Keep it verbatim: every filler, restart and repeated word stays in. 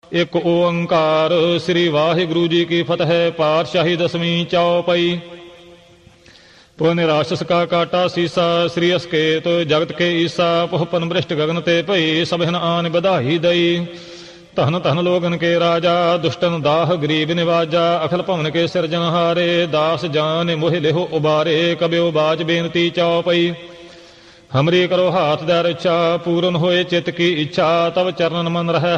ਇੱਕ ਓੰਕਾਰ। ਸ੍ਰੀ ਵਾਹਿਗੁਰੂ ਜੀ ਕੀ ਫਤਿਹ। ਪਾਤਸ਼ਾਹੀ ਦਸਵੀਂ ਚੌਪਈ। ਪੁਨ ਰਾਸ਼ਸ ਕਾ ਕਾਟਾ ਸੀਸਾ, ਸ੍ਰੀ ਅਸਕੇਤ ਜਗਤ ਕੇ ਈਸਾ। ਪੁਹਪਨ ਬ੍ਰਿਸ਼ਟ ਗਗਨ ਤੇ ਭਈ, ਸਭਨ ਆਨ ਬਧਾਈ ਦਈ। ਧਨ ਧਨ ਲੋਗਨ ਕੇ ਰਾਜਾ, ਦੁਸ਼ਟਨ ਦਾਹ ਗਰੀਬ ਨਿਵਾਜਾ। ਅਖਲ ਭਵਨ ਕੇ ਸਿਰਜਨਹਾਰੇ, ਦਾਸ ਜਾਨ ਮੋਹਿ ਲਿਹੋ ਉਬਾਰੇ। ਕਬਿਓ ਬਾਜ ਬੇਨਤੀ ਚੌਪਈ। ਹਮਰੀ ਕਰੋ ਹਾਥ ਦੈ ਰੱਛਾ, ਪੂਰਨ ਹੋਏ ਚਿਤ ਕੀ ਇੱਛਾ। ਤਬ ਚਰਨਨ ਮਨ ਰਹਿ